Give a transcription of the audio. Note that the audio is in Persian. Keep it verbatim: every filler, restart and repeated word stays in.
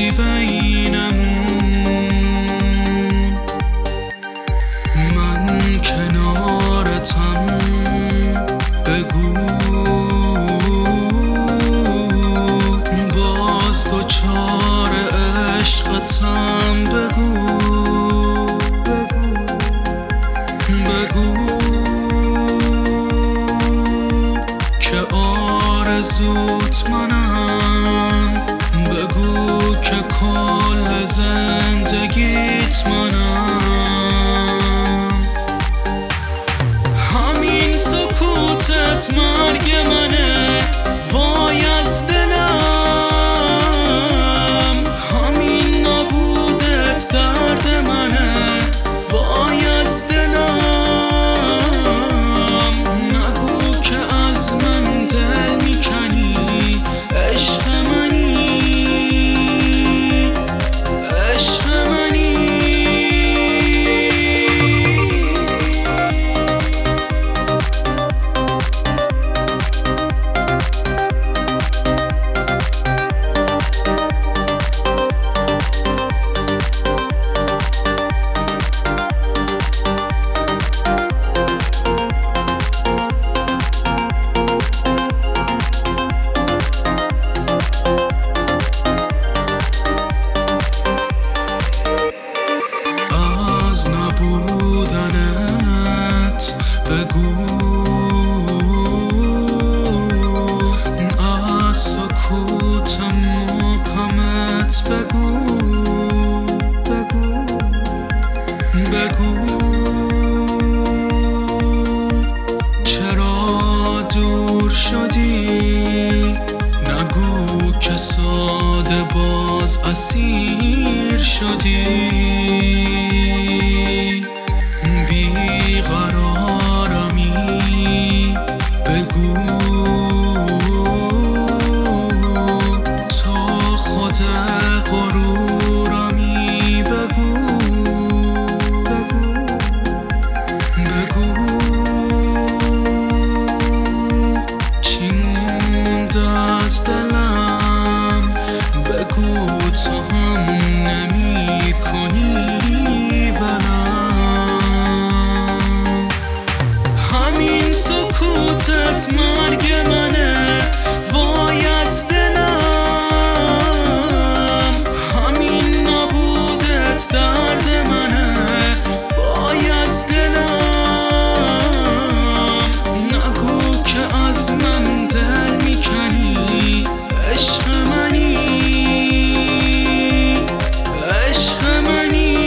چی بینمون، من کنارتم، بگو باز تو چار عشقتم، بگو بگو که آرزوت منم، بگو که کل زندگیت منم. همین سکوتت مرگ منه، وای از دلم، همین نبودت درد منه، وای از دلم. نگو که از من دل میکنی، عشق منی، عشق منی. بگو از سکوتم مبهمت، بگو بگو بگو چرا دور شدی، نگو که ساده باز اسیر شدی. بیقرارمی، بگو تا خود غرورمی، بگو بگو چی موند از دلم، بگو تا هم نمی کنی برم. همین سکوتت مرگ منه، وای از دلم، همین نبودت درد منه، وای از دلم. نگو که از من دل میکنی، عشق منی، عشق منی.